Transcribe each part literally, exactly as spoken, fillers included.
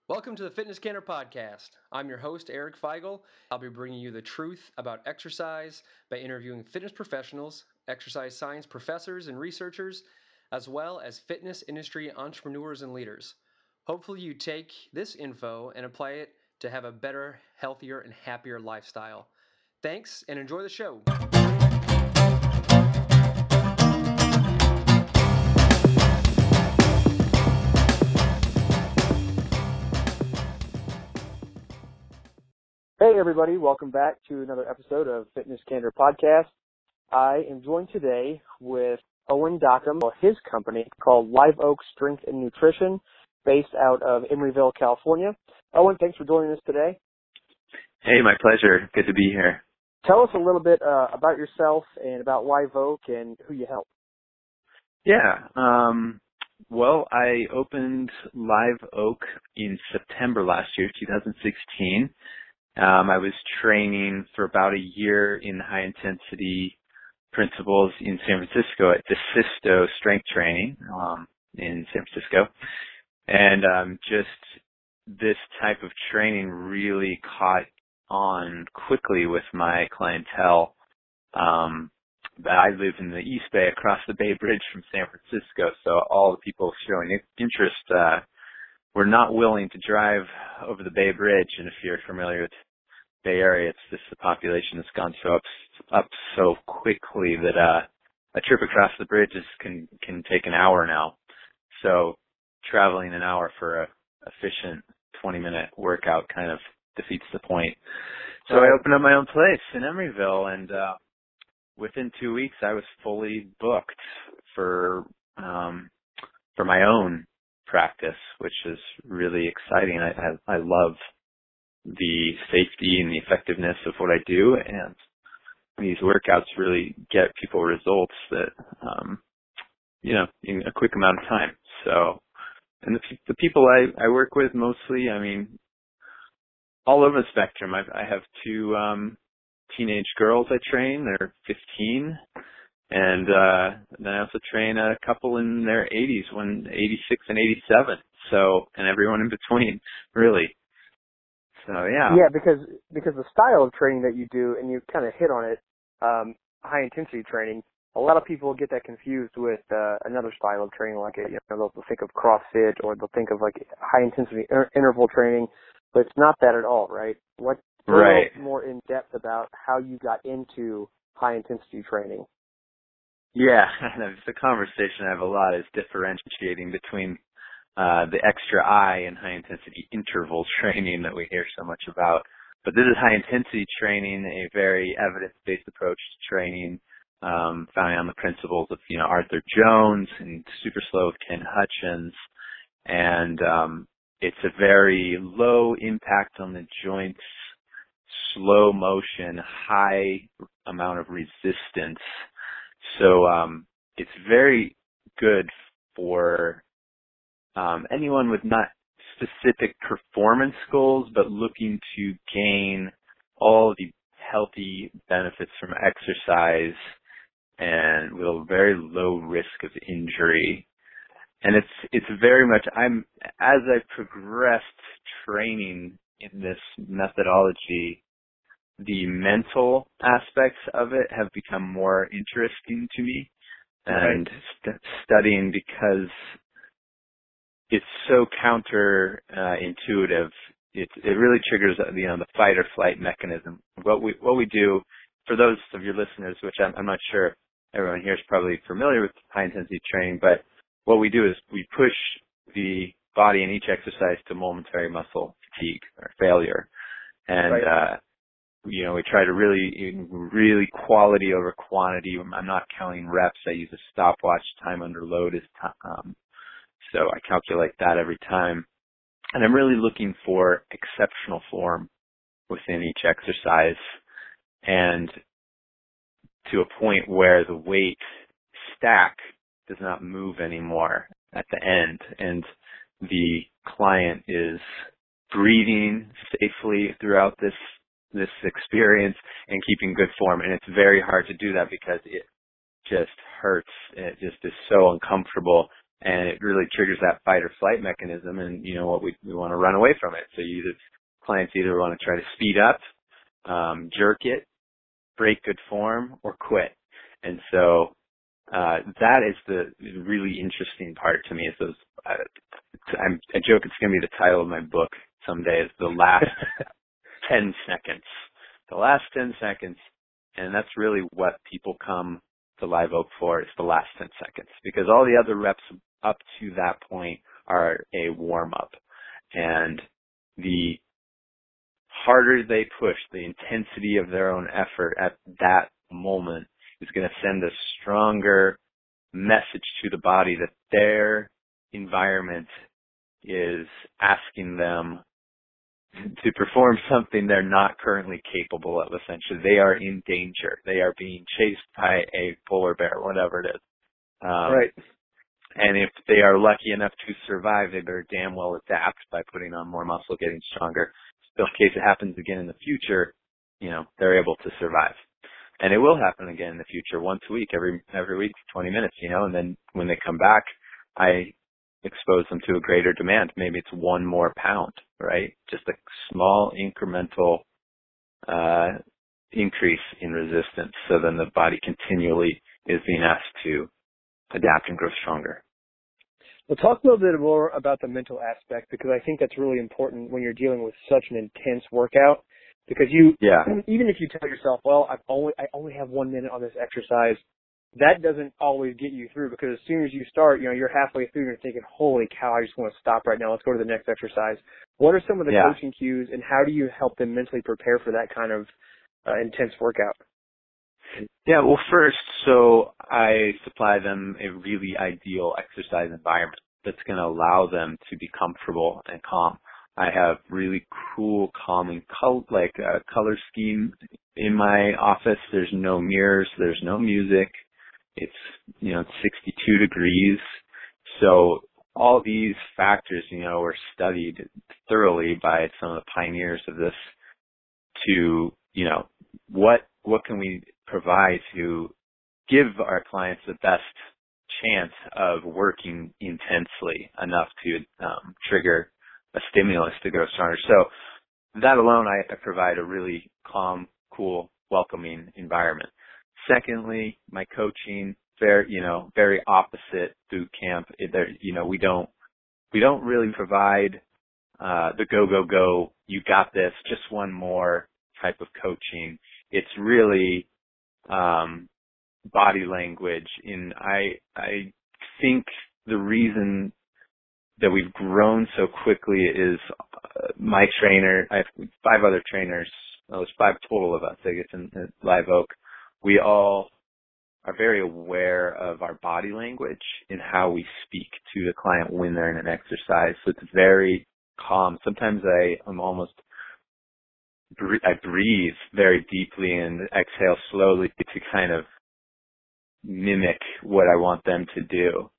Welcome to the Fitness Canner Podcast. I'm your host, Eric Feigl. I'll be bringing you the truth about exercise by interviewing fitness professionals, exercise science professors and researchers, as well as fitness industry entrepreneurs and leaders. Hopefully you take this info and apply it to have a better, healthier, and happier lifestyle. Thanks, and enjoy the show. Hey everybody, welcome back to another episode of Fitness Candor Podcast. I am joined today with Owen Dockham, his company called Live Oak Strength and Nutrition, based out of Emeryville, California. Owen, thanks for joining us today. Hey, my pleasure. Good to be here. Tell us a little bit uh, about yourself and about Live Oak and who you help. Yeah. Um, well, I opened Live Oak in September last year, two thousand sixteen. Um, I was training for about a year in high-intensity principles in San Francisco at DeSisto Strength Training um, in San Francisco. And um, just this type of training really caught on quickly with my clientele. Um, I live in the East Bay across the Bay Bridge from San Francisco, so all the people showing interest uh, were not willing to drive over the Bay Bridge. And if you're familiar with Bay Area, it's just the population has gone so up, up so quickly that uh, a trip across the bridge is, can can take an hour now. So traveling an hour for a efficient twenty minute workout kind of defeats the point. So I opened up my own place in Emeryville, and uh, within two weeks I was fully booked for um, for my own practice, which is really exciting. I, I, I love the safety and the effectiveness of what I do, and these workouts really get people results that, um, you know, in a quick amount of time. So, and the, the people I, I work with mostly, I mean, all over the spectrum. I, I have two um, teenage girls I train. They're fifteen. And uh then I also train a couple in their eighties, one eighty-six and eighty-seven. So, and everyone in between, really. So, yeah. Yeah, because because the style of training that you do, and you kind of hit on it, um, high-intensity training, a lot of people get that confused with uh, another style of training, like, a, you know, they'll think of CrossFit, or they'll think of, like, high-intensity inter- interval training, but it's not that at all, right? What, right. more in-depth about how you got into high-intensity training? Yeah, the conversation I have a lot is differentiating between uh, the extra I and high-intensity interval training that we hear so much about. But this is high-intensity training, a very evidence-based approach to training, um, founded on the principles of, you know, Arthur Jones and Super Slow with Ken Hutchins. And um, it's a very low impact on the joints, slow motion, high amount of resistance. So um, it's very good for um, anyone with not specific performance goals, but looking to gain all the healthy benefits from exercise and with a very low risk of injury. And it's it's very much, I'm as I progressed training in this methodology, the mental aspects of it have become more interesting to me, and right. st- studying because it's so counter uh, intuitive. It it really triggers you know the fight or flight mechanism. What we what we do for those of your listeners, which I'm, I'm not sure everyone here is probably familiar with high intensity training, but what we do is we push the body in each exercise to momentary muscle fatigue or failure, and right. uh, you know, we try to really, really quality over quantity. I'm not counting reps. I use a stopwatch. Time under load is, t- um, so I calculate that every time. And I'm really looking for exceptional form within each exercise, and to a point where the weight stack does not move anymore at the end, and the client is breathing safely throughout this this experience and keeping good form. And it's very hard to do that because it just hurts. It just is so uncomfortable and it really triggers that fight or flight mechanism. And you know what, we we want to run away from it. So you either clients either want to try to speed up, um, jerk it, break good form, or quit. And so uh, that is the really interesting part to me. Is those uh, I'm, I joke it's going to be the title of my book someday. Is the last ten seconds, the last ten seconds, and that's really what people come to Live Oak for. Is the last ten seconds, because all the other reps up to that point are a warm up, and the harder they push, the intensity of their own effort at that moment is going to send a stronger message to the body that their environment is asking them to perform something they're not currently capable of. Essentially, they are in danger. They are being chased by a polar bear, whatever it is. Um, right. And if they are lucky enough to survive, they better damn well adapt by putting on more muscle, getting stronger. So in case it happens again in the future, you know, they're able to survive. And it will happen again in the future, once a week, every every week, twenty minutes, you know, and then when they come back, I expose them to a greater demand. Maybe it's one more pound, right? Just a small incremental uh increase in resistance. So then the body continually is being asked to adapt and grow stronger. Well, talk a little bit more about the mental aspect, because I think that's really important when you're dealing with such an intense workout. Because you, yeah. even if you tell yourself, well, I've only, I only have one minute on this exercise, that doesn't always get you through, because as soon as you start, you know, you're halfway through and you're thinking, holy cow, I just want to stop right now. Let's go to the next exercise. What are some of the yeah. coaching cues, and how do you help them mentally prepare for that kind of uh, intense workout? Yeah, well, first, so I supply them a really ideal exercise environment that's going to allow them to be comfortable and calm. I have really cool, calming, col- like a color scheme in my office. There's no mirrors. There's no music. It's, you know, sixty-two degrees. So all these factors, you know, were studied thoroughly by some of the pioneers of this to, you know, what, what can we provide to give our clients the best chance of working intensely enough to um, trigger a stimulus to grow stronger. So that alone, I, I provide a really calm, cool, welcoming environment. Secondly, my coaching, very, you know, very opposite boot camp. It, there, you know, we don't, we don't really provide uh, the go, go, go, you got this, just one more type of coaching. It's really um, body language. In I, I think the reason that we've grown so quickly is uh, my trainer. I have five other trainers. Well, there's five total of us, I guess, in, in Live Oak. We all are very aware of our body language and how we speak to the client when they're in an exercise. So it's very calm. Sometimes I am almost I breathe very deeply and exhale slowly to kind of mimic what I want them to do.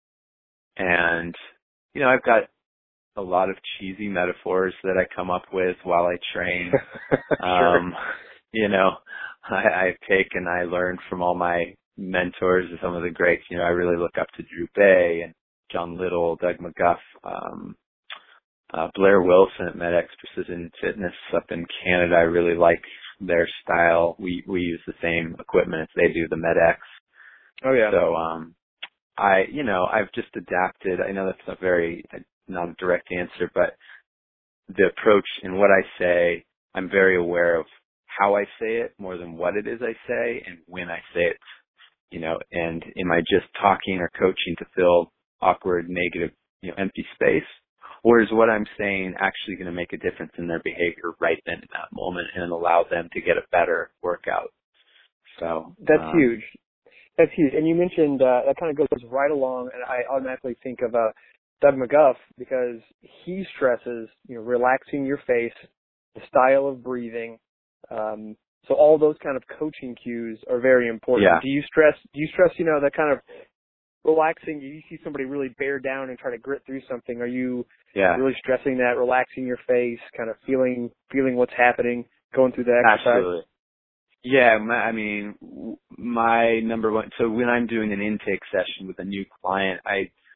And, you know, I've got a lot of cheesy metaphors that I come up with while I train. Sure. Um, you know, I, I take and I learn from all my mentors and some of the greats. You know, I really look up to Drew Bay and John Little, Doug McGuff, um, uh, Blair Wilson at MedX Precision Fitness up in Canada. I really like their style. We, we use the same equipment as they do, the MedX. Oh yeah. So, um, I, you know, I've just adapted. I know that's a very, not a direct answer, but the approach and what I say, I'm very aware of how I say it more than what it is I say and when I say it, you know, and am I just talking or coaching to fill awkward, negative, you know, empty space? Or is what I'm saying actually going to make a difference in their behavior right then in that moment and allow them to get a better workout? So that's um, huge. That's huge. And you mentioned uh, that kind of goes right along, and I automatically think of uh, Doug McGuff, because he stresses, you know, relaxing your face, the style of breathing. Um, so all those kind of coaching cues are very important. Yeah. Do you stress? Do you stress? You know, that kind of relaxing. You see somebody really bear down and try to grit through something. Are you yeah. really stressing that, relaxing your face, kind of feeling feeling what's happening, going through the exercise? Absolutely. Yeah, my, I mean, my number one, so when I'm doing an intake session with a new client, I,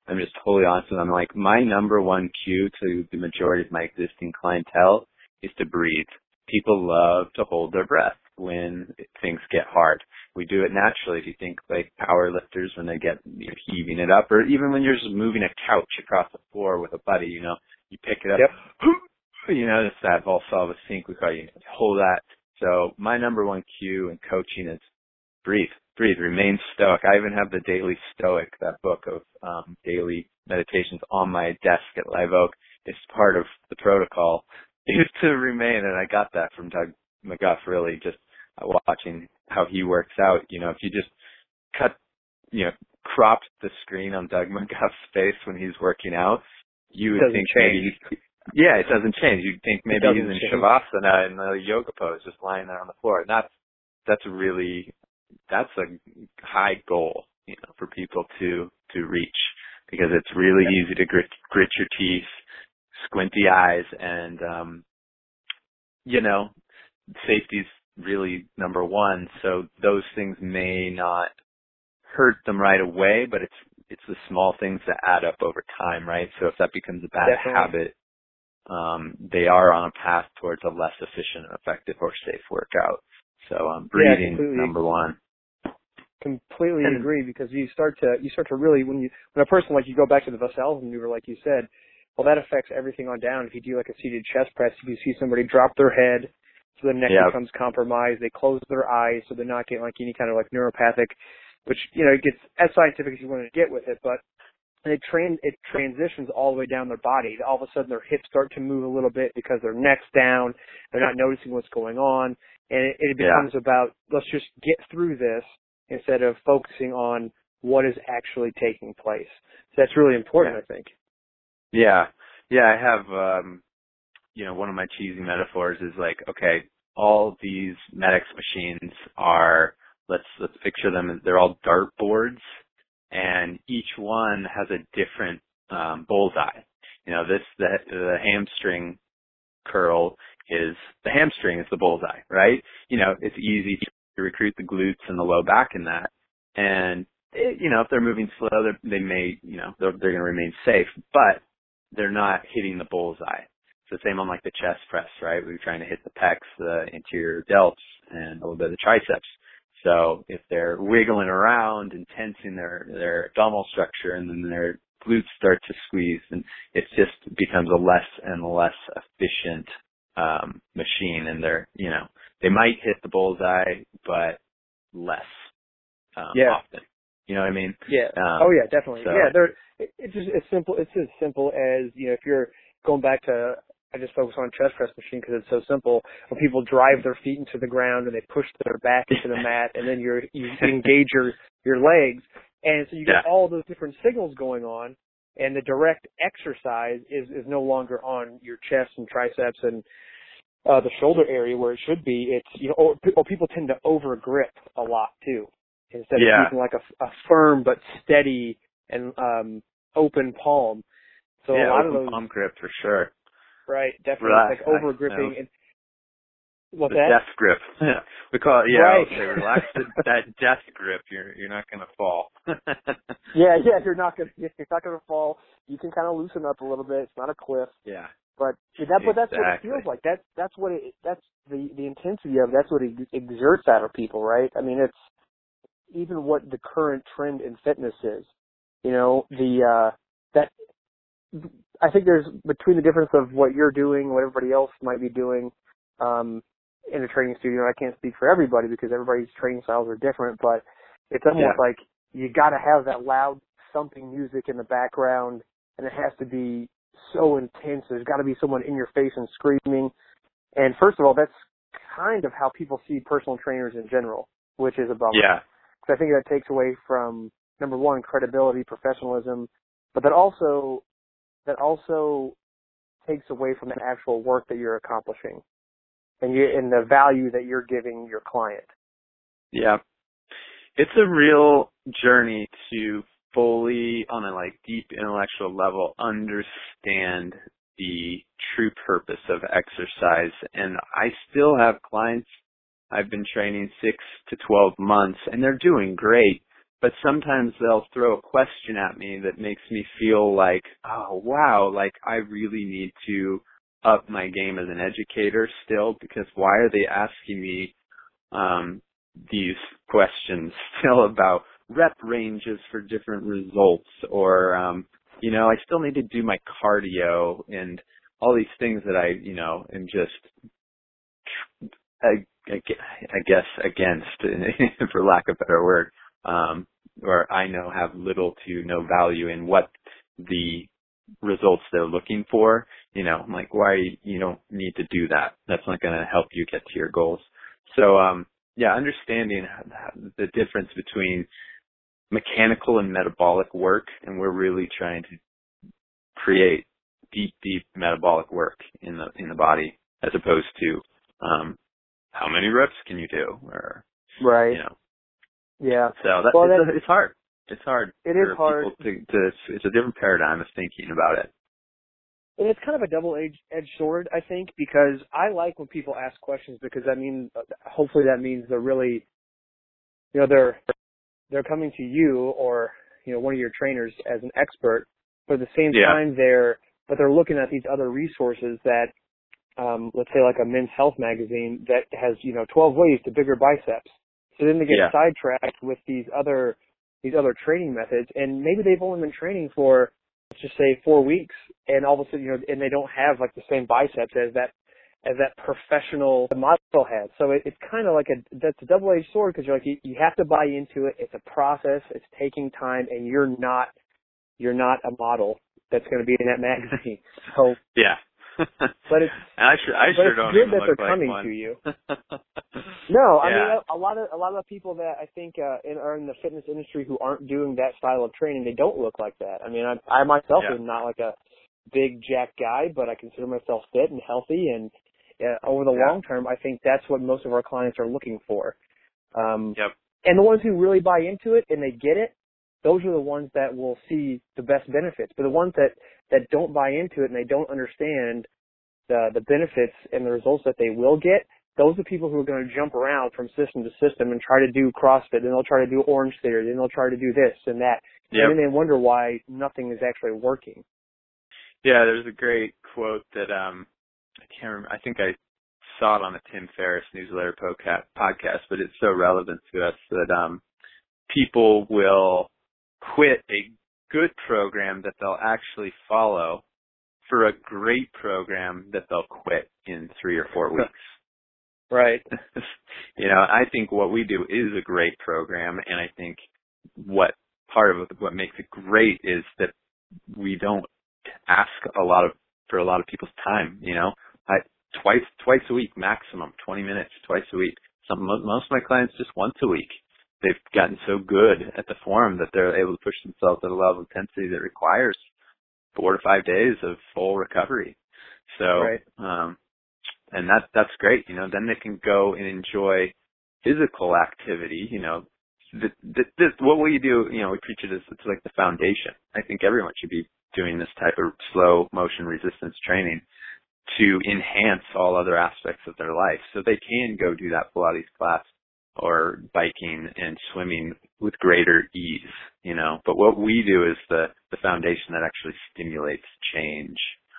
I'm just totally honest with them. I'm like, my number one cue to the majority of my existing clientele is to breathe. People love to hold their breath when things get hard. We do it naturally. If you think like power lifters when they get, you're heaving it up, or even when you're just moving a couch across the floor with a buddy, you know, you pick it up, yep. you know, it's that Valsalva sink. We call you hold that. So my number one cue in coaching is breathe, breathe, remain stoic. I even have the Daily Stoic, that book of um, daily meditations on my desk at Live Oak. It's part of the protocol is to remain, and I got that from Doug McGuff, really, just watching how he works out. You know, if you just cut, you know, cropped the screen on Doug McGuff's face when he's working out, you would think change. maybe, yeah, it doesn't change. You'd think maybe he's in change. Shavasana in the yoga pose, just lying there on the floor. And that's, that's really, that's a high goal, you know, for people to, to reach, because it's really yeah. easy to grit, grit your teeth, squinty eyes, and, um, you know, safety's really number one. So those things may not hurt them right away, but it's, it's the small things that add up over time, right? So if that becomes a bad Definitely. habit, um, they are on a path towards a less efficient, effective, or safe workout. So, um, breathing, yeah, number one. Completely and, agree, because you start to, you start to really, when you, when a person, like, you go back to the Valsalva maneuver, like you said, well, that affects everything on down. If you do like a seated chest press, if you see somebody drop their head, so the neck yep. becomes compromised, they close their eyes, so they're not getting like any kind of like neuropathic, which, you know, it gets as scientific as you want to get with it, but it trans, it transitions all the way down their body. All of a sudden their hips start to move a little bit because their neck's down, they're not noticing what's going on, and it, it becomes yeah. about, let's just get through this instead of focusing on what is actually taking place. So that's really important, yeah. I think. Yeah. Yeah, I have, um, you know, one of my cheesy metaphors is like, okay, all these Medix machines are, let's, let's picture them, they're all dartboards, and each one has a different, um, bullseye. You know, this, the, the hamstring curl is, the hamstring is the bullseye, right? You know, it's easy to recruit the glutes and the low back in that. And, it, you know, if they're moving slow, they may, you know, they're, they're going to remain safe, but they're not hitting the bullseye. It's the same on like the chest press, right? We're trying to hit the pecs, the anterior delts, and a little bit of the triceps. So if they're wiggling around and tensing their, their abdominal structure, and then their glutes start to squeeze, and it just becomes a less and less efficient um, machine. And they're, you know, they might hit the bullseye, but less um, yeah. often. You know what I mean? Yeah. Um, oh yeah, definitely. So, yeah, they're, it, it's just as simple. It's as simple as, you know, if you're going back to, I just focus on chest press machine because it's so simple. When people drive their feet into the ground and they push their back into the mat, and then you're, you engage your your legs, and so you get yeah. all those different signals going on, and the direct exercise is is no longer on your chest and triceps and uh, the shoulder area where it should be. It's, you know, or, or people tend to over grip a lot too, instead yeah. of keeping like a, a firm but steady and um, open palm. So yeah, a lot open of those palm grip for sure. Right, definitely. Relax, it's like over gripping. And, what's the that? death grip. we call it, yeah, right. okay, relax the, that death grip. You're you're not going to fall. yeah, yeah, you're not going you're not going to fall. You can kind of loosen up a little bit. It's not a cliff. Yeah. But that, exactly. but that's what it feels like. That's that's what it. That's the the intensity of it. That's what it exerts out of people, right? I mean, it's even what the current trend in fitness is. You know, the uh, that I think there's between the difference of what you're doing, what everybody else might be doing um, in a training studio. I can't speak for everybody because everybody's training styles are different, but it's almost yeah. like you got to have that loud thumping music in the background, and it has to be so intense. There's got to be someone in your face and screaming. And first of all, that's kind of how people see personal trainers in general, which is a bummer. Yeah. Because I think that takes away from, number one, credibility, professionalism, but that also that also takes away from the actual work that you're accomplishing and you and the value that you're giving your client. Yeah. It's a real journey to fully, on a like deep intellectual level, understand the true purpose of exercise. And I still have clients I've been training six to twelve months, and they're doing great, but sometimes they'll throw a question at me that makes me feel like, oh, wow, like I really need to up my game as an educator still, because why are they asking me um, these questions still about rep ranges for different results, or, um, you know, I still need to do my cardio and all these things that I, you know, am just, I, I guess, against, for lack of a better word, um, or I know have little to no value in what the results they're looking for. You know, I'm like, why, you don't need to do that. That's not going to help you get to your goals. So, um, yeah, understanding the difference between mechanical and metabolic work, and we're really trying to create deep, deep metabolic work in the in the body, as opposed to um, how many reps can you do, or right, you know, yeah. So that, well, it's, a, it's hard. It's hard. It for is hard. people To, to, it's a different paradigm of thinking about it. And it's kind of a double-edged edged sword, I think, because I like when people ask questions, because that means, hopefully that means they're really, you know, they're they're coming to you or, you know, one of your trainers as an expert, but at the same Yeah. time they're, but they're looking at these other resources that, um, let's say like a Men's Health magazine that has, you know, twelve ways to bigger biceps. So then they get Yeah. sidetracked with these other, these other training methods, and maybe they've only been training for, let's just say four weeks, and all of a sudden, you know, and they don't have like the same biceps as that, as that professional model has. So it, it's kind of like a, that's a double-edged sword, because you're like, you, you have to buy into it. It's a process. It's taking time, and you're not, you're not a model that's going to be in that magazine. So yeah. but it's, I sure, I but sure it's don't good even that look they're like coming one. to you. No, I Yeah. mean, a, a lot of, a lot of people that I think, uh, in, are in the fitness industry who aren't doing that style of training, they don't look like that. I mean, I, I myself Yeah. am not like a big jack guy, but I consider myself fit and healthy, and uh, over the Yeah. long term, I think that's what most of our clients are looking for. Um, Yep. and the ones who really buy into it and they get it, those are the ones that will see the best benefits. But the ones that, that don't buy into it and they don't understand the, the benefits and the results that they will get, those are people who are going to jump around from system to system and try to do CrossFit, then they'll try to do Orange Theory, then they'll try to do this and that. Yep. And then they wonder why nothing is actually working. Yeah, there's a great quote that um I can't remember. I think I saw it on a Tim Ferriss newsletter podcast, but it's so relevant to us that um people will quit a good program that they'll actually follow for a great program that they'll quit in three or four weeks. Right. You know, I think what we do is a great program, and I think what part of what makes it great is that we don't ask a lot of, for a lot of people's time, you know, I, twice, twice a week maximum, twenty minutes, twice a week. Some, most of my clients just once a week. They've gotten so good at the form that they're able to push themselves at a level of intensity that requires four to five days of full recovery. So, Right. um, and that, that's great. You know, then they can go and enjoy physical activity, you know. This, this, what we do, you know, we preach it as it's like the foundation. I think everyone should be doing this type of slow motion resistance training to enhance all other aspects of their life, so they can go do that Pilates class or biking and swimming with greater ease, you know. But what we do is the, the foundation that actually stimulates change.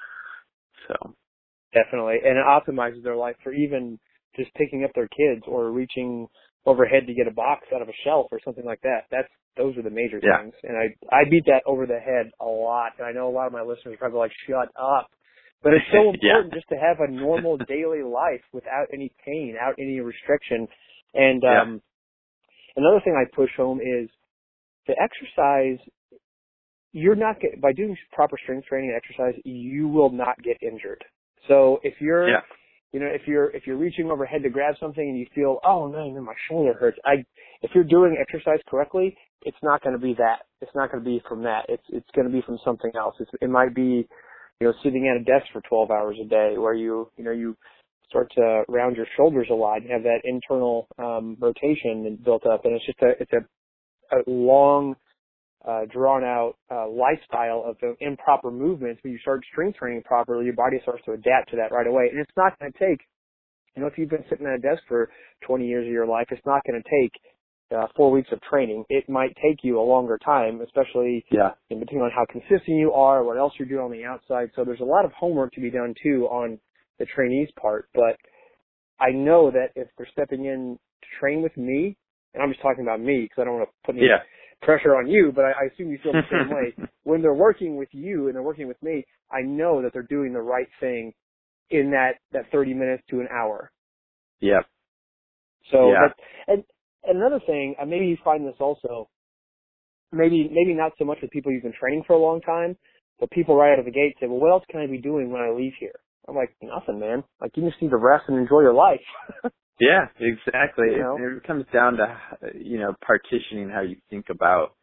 So. Definitely. And it optimizes their life for even just picking up their kids or reaching overhead to get a box out of a shelf or something like that. That's, those are the major Yeah. things. And I, I beat that over the head a lot. And I know a lot of my listeners are probably like, shut up. But it's so important yeah. just to have a normal daily life without any pain, without any restriction. And, um, yeah. Another thing I push home is the exercise, you're not get, by doing proper strength training and exercise, you will not get injured. So if you're, yeah. you know, if you're, if you're reaching overhead to grab something and you feel, oh no, no, my shoulder hurts. I, if you're doing exercise correctly, it's not going to be that. It's not going to be from that. It's, it's going to be from something else. It's, it might be, you know, sitting at a desk for twelve hours a day where you, you know, you start to round your shoulders a lot and have that internal, um, rotation built up. And it's just a, it's a, a long, Uh, drawn out uh, lifestyle of uh, improper movements. When you start strength training properly, your body starts to adapt to that right away. And it's not going to take, you know, if you've been sitting at a desk for twenty years of your life, it's not going to take uh, four weeks of training. It might take you a longer time, especially Yeah. in depending on how consistent you are, what else you're doing on the outside. So there's a lot of homework to be done too on the trainees part. But I know that if they're stepping in to train with me, and I'm just talking about me because I don't want to put any Yeah. pressure on you, but I, I assume you feel the same way. When they're working with you and they're working with me, I know that they're doing the right thing in that, that thirty minutes to an hour. Yeah. So, Yeah. that, and, and another thing, and maybe you find this also, maybe, maybe not so much with people you've been training for a long time, but people right out of the gate say, well, what else can I be doing when I leave here? I'm like, nothing, man. Like, you just need to rest and enjoy your life. Yeah, exactly. You know? It, it comes down to, you know, partitioning how you think about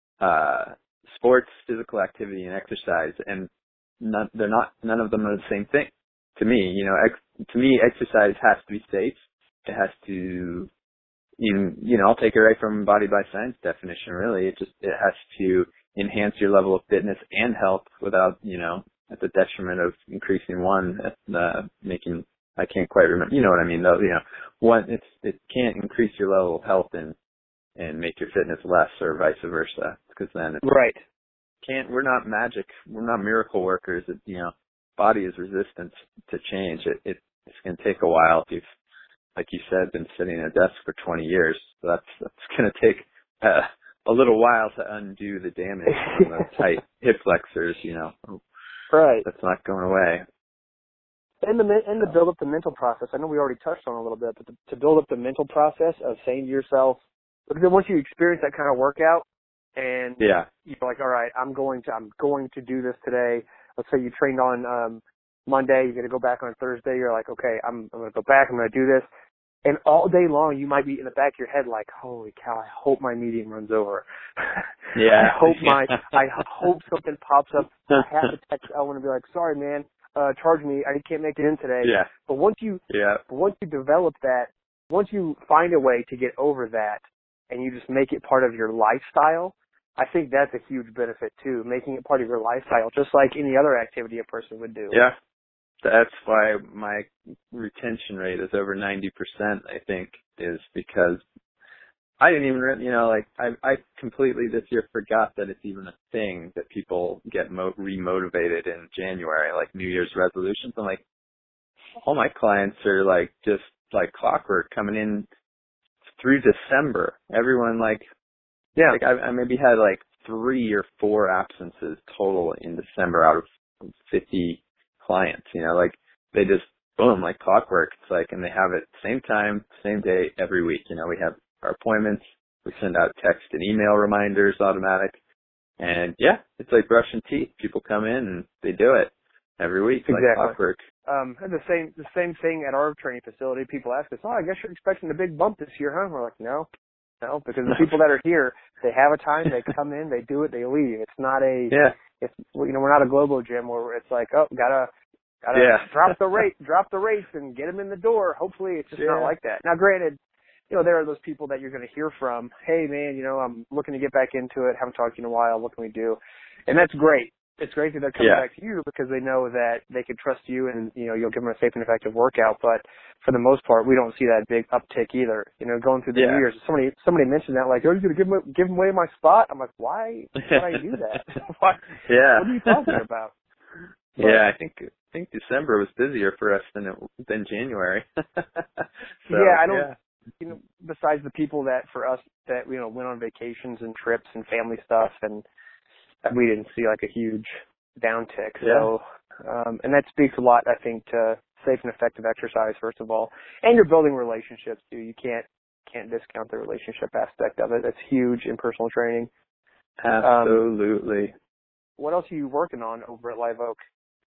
uh sports, physical activity, and exercise, and none, they're not, none of them are the same thing. To me, you know, ex, to me, exercise has to be safe. It has to, you, you know, I'll take it right from Body by Science definition, really. It just, it has to enhance your level of fitness and health without, you know, at the detriment of increasing one, uh, making, I can't quite remember, you know what I mean, though, you know, one, it's, it can't increase your level of health and, and make your fitness less or vice versa, because then it Right. can't, we're not magic, we're not miracle workers. It, you know, body is resistant to change. It, it it's going to take a while. If you've, like you said, been sitting at a desk for twenty years, so that's, that's going to take uh, a little while to undo the damage from the tight hip flexors, you know. Right. That's not going away. And the and to build up the mental process. I know we already touched on it a little bit, but to, to build up the mental process of saying to yourself, because then once you experience that kind of workout, and Yeah. you're like, all right, I'm going to I'm going to do this today. Let's say you trained on um, Monday, you're going to go back on Thursday. You're like, okay, I'm I'm going to go back. I'm going to do this. And all day long, you might be in the back of your head like, holy cow, I hope my meeting runs over. Yeah. I hope my, I hope something pops up. I have to text Ellen and be like, sorry, man, uh, charge me. I can't make it in today. Yeah. But once you, Yeah. but once you develop that, once you find a way to get over that and you just make it part of your lifestyle, I think that's a huge benefit too, making it part of your lifestyle, just like any other activity a person would do. Yeah. That's why my retention rate is over ninety percent, I think, is because I didn't even, you know, like, I, I completely this year forgot that it's even a thing that people get mo- remotivated in January, like New Year's resolutions. I'm like, all my clients are like, just like clockwork coming in through December. Everyone like, yeah, like I, I maybe had like three or four absences total in December out of fifty clients, you know, like they just boom, like clockwork. It's like, and they have it same time, same day, every week. You know, we have our appointments, we send out text and email reminders automatic. And yeah, it's like brushing teeth. People come in and they do it every week, Exactly. like clockwork. Um, and the same, the same thing at our training facility. People ask us, oh, I guess you're expecting a big bump this year, huh? We're like, no, no, because the people that are here, they have a time, they come in, they do it, they leave. It's not a, Yeah. it's, you know, we're not a Globo gym where it's like, oh, gotta, gotta Yeah. drop the rate, drop the rates and get them in the door. Hopefully it's just Yeah. not like that. Now, granted, you know, there are those people that you're going to hear from, hey man, you know, I'm looking to get back into it, haven't talked to you in a while, what can we do? And that's great. It's great that they're coming Yeah. back to you because they know that they can trust you and, you know, you'll give them a safe and effective workout. But for the most part, we don't see that big uptick either. You know, going through the Yeah. New Year's, somebody somebody mentioned that, like, oh, you're going to give them, give them away my spot? I'm like, why would I do that? what, Yeah. what are you talking about? But, yeah, I think I think December was busier for us than it, than January. so, yeah, I don't, yeah. you know, besides the people that for us that, you know, went on vacations and trips and family stuff, and we didn't see like a huge downtick. Yeah. So, um, and that speaks a lot, I think, to safe and effective exercise, first of all. And you're building relationships too. You can't, can't discount the relationship aspect of it. That's huge in personal training. Absolutely. Um, what else are you working on over at Live Oak?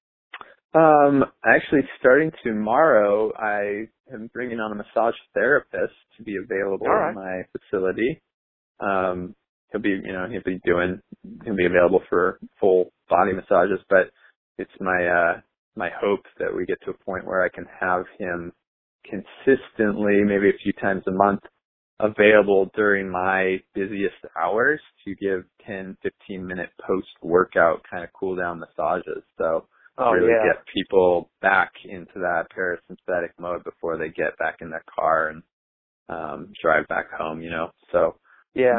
Um, actually, starting tomorrow, I am bringing on a massage therapist to be available All right. in my facility. Um, he'll be, you know, he'll be doing, he'll be available for full body massages, but it's my, uh, my hope that we get to a point where I can have him consistently, maybe a few times a month, available during my busiest hours to give ten, fifteen minute post-workout kind of cool down massages. So, Oh, really yeah. get people back into that parasympathetic mode before they get back in their car and um drive back home, you know. So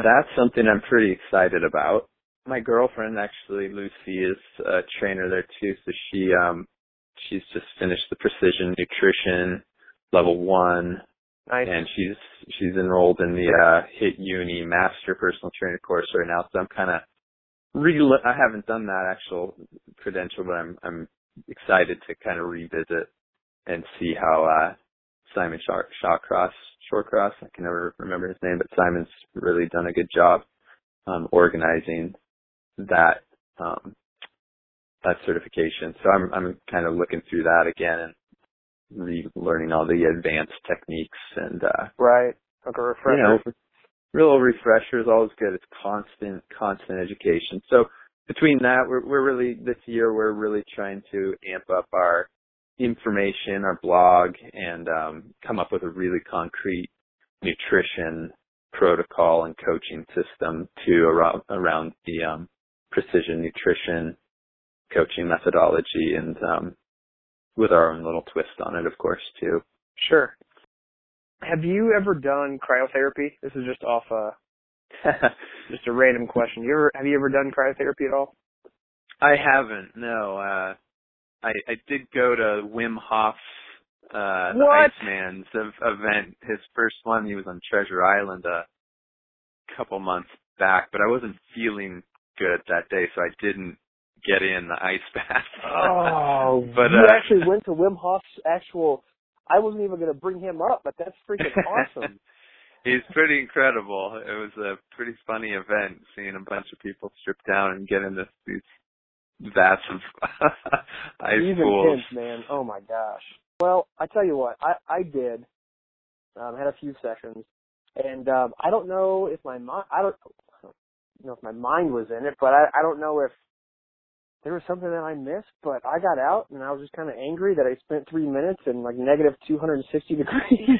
that's something I'm pretty excited about. My girlfriend, actually, Lucy, is a trainer there too, so she um she's just finished the precision nutrition level one. Nice. And she's she's enrolled in the uh HIT Uni Master Personal Trainer course right now. So I'm kind of re I haven't done that actual credential, but I'm I'm excited to kind of revisit and see how uh Simon Shaw, Shawcross Shawcross I can never remember his name, but Simon's really done a good job um organizing that um that certification. So I'm I'm kind of looking through that again and relearning all the advanced techniques and uh right. Okay, refresher. You know, real refresher is always good. It's constant, constant education. So between that, we're we're really this year we're really trying to amp up our information, our blog, and um come up with a really concrete nutrition protocol and coaching system to around around the um precision nutrition coaching methodology and um with our own little twist on it, of course, too. Sure. Have you ever done cryotherapy? This is just off, uh, just a random question. You ever have you ever done cryotherapy at all? I haven't. No. Uh, I I did go to Wim Hof's uh, the What? Iceman's event. His first one. He was on Treasure Island a couple months back, but I wasn't feeling good that day, so I didn't get in the ice bath. Oh, but you uh, actually went to Wim Hof's actual. I wasn't even going to bring him up, but that's freaking awesome. He's pretty incredible. It was a pretty funny event, seeing a bunch of people strip down and get into these vats of ice He's pools. intense, man. Oh my gosh. Well, I tell you what, I I did. Um, had a few sessions, and um, I don't know if my mind. I don't know if my mind was in it, but I I don't know if there was something that I missed, but I got out and I was just kind of angry that I spent three minutes in like negative two hundred sixty degrees.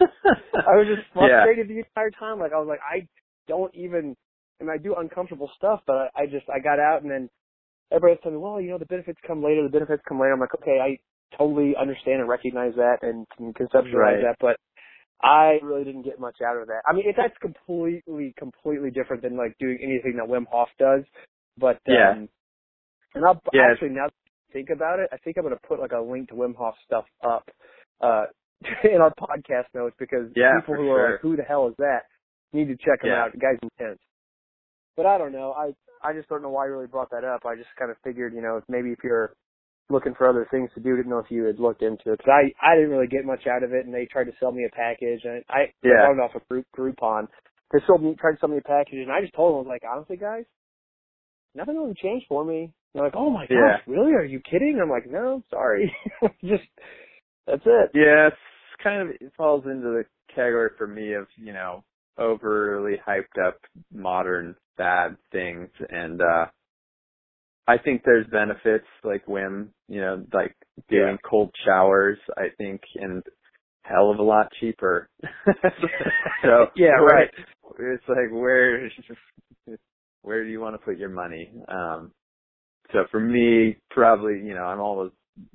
I was just frustrated yeah. the entire time. Like I was like, I don't even, I mean, I do uncomfortable stuff, but I, I just, I got out and then everybody was telling me, well, you know, the benefits come later, the benefits come later. I'm like, okay, I totally understand and recognize that and can conceptualize right. that, but I really didn't get much out of that. I mean, it, that's completely, completely different than like doing anything that Wim Hof does, but, yeah. um, And I'll yeah. actually, now that I think about it, I think I'm going to put like a link to Wim Hof stuff up uh, in our podcast notes because yeah, people who sure. are like, who the hell is that, need to check him yeah. out. The guy's intense. But I don't know. I, I just don't know why you really brought that up. I just kind of figured, you know, maybe if you're looking for other things to do, didn't know if you had looked into it. Because I, I didn't really get much out of it, and they tried to sell me a package. And I, yeah. I bought it off of Group, Groupon. They sold me, tried to sell me a package, and I just told them, I was like, honestly, guys, nothing really changed for me. They're like, oh my gosh, yeah. really? Are you kidding? I'm like, no, sorry. Just, that's it. Yeah, it's kind of, it falls into the category for me of, you know, overly hyped up modern fad things. And, uh, I think there's benefits like Wim, you know, like doing yeah. cold showers, I think, and hell of a lot cheaper. so, yeah, right. It's like, where, where do you want to put your money? Um, So for me, probably, you know, I'm always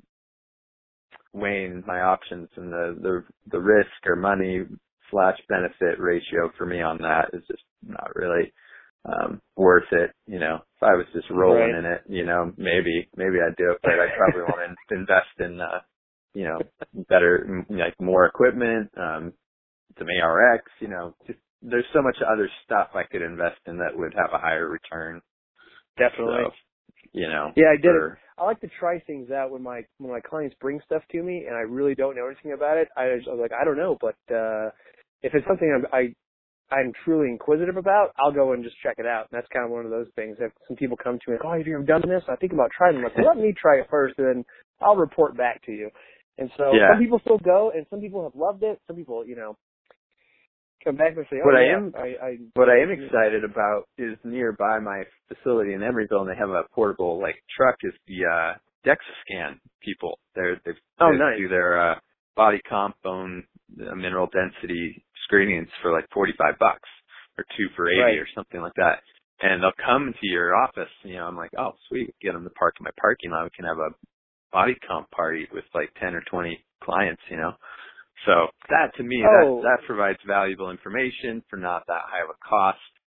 weighing my options, and the, the, the risk or money slash benefit ratio for me on that is just not really, um, worth it. You know, if I was just rolling right. in it, you know, maybe, maybe I'd do it, but I probably want to invest in, uh, you know, better, like more equipment, um, some A R X, you know, just, there's so much other stuff I could invest in that would have a higher return. Definitely. So, you know. Yeah, I did for, it. I like to try things out when my when my clients bring stuff to me and I really don't know anything about it. I, just, I was like, I don't know, but uh if it's something I'm, I I'm truly inquisitive about, I'll go and just check it out. And that's kind of one of those things. If some people come to me like, oh, have you ever done this? I think about trying it. I'm like, well, let me try it first, and then I'll report back to you. And so yeah. some people still go, and some people have loved it. Some people, you know, come back and say, oh, what yeah, I am, I, I, what I am excited about is nearby my facility in Emeryville, and they have a portable like truck. Is the uh, DEXA-scan people? They're they oh, they nice. do their uh, body comp, bone, uh, mineral density screenings for like forty-five bucks, or two for eighty, right. or something like that. And they'll come to your office. You know, I'm like, oh, sweet, get them to park in my parking lot. We can have a body comp party with like ten or twenty clients. You know. So that to me, oh. that that provides valuable information for not that high of a cost.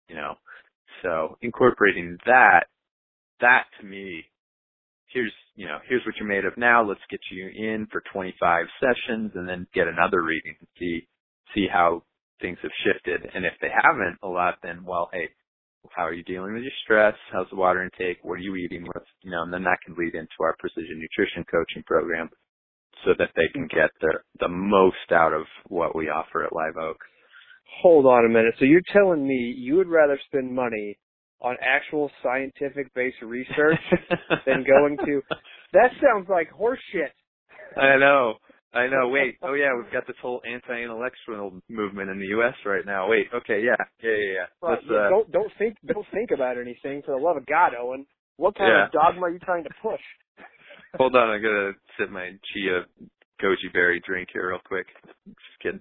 you know. So incorporating that, that to me, here's, you know, here's what you're made of now. Let's get you in for twenty-five sessions and then get another reading and see, see how things have shifted. And if they haven't a lot, then, well, hey, how are you dealing with your stress? How's the water intake? What are you eating? What's, you know, and then that can lead into our precision nutrition coaching program so that they can get the, the most out of what we offer at Live Oak. Hold on a minute. So you're telling me you would rather spend money on actual scientific-based research than going to... That sounds like horse shit. I know. I know. Wait. Oh, yeah, we've got this whole anti-intellectual movement in the U S right now. Wait. Okay. Yeah. Yeah. Yeah. yeah. Right. Let's, uh, don't don't think don't think about anything. For the love of God, Owen. What kind yeah. of dogma are you trying to push? Hold on. I'm gonna sip my chia goji berry drink here real quick. Just kidding.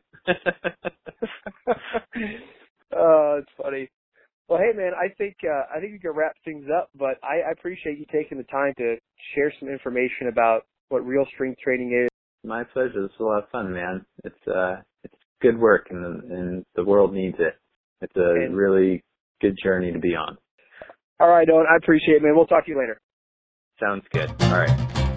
Oh, it's funny. Well, hey man, I think uh, I think we can wrap things up. But I, I appreciate you taking the time to share some information about what real strength training is. My pleasure. This is a lot of fun, man. It's uh, it's good work, and and the world needs it. It's a and, really good journey to be on. All right, Owen. I appreciate it, man. We'll talk to you later. Sounds good. All right.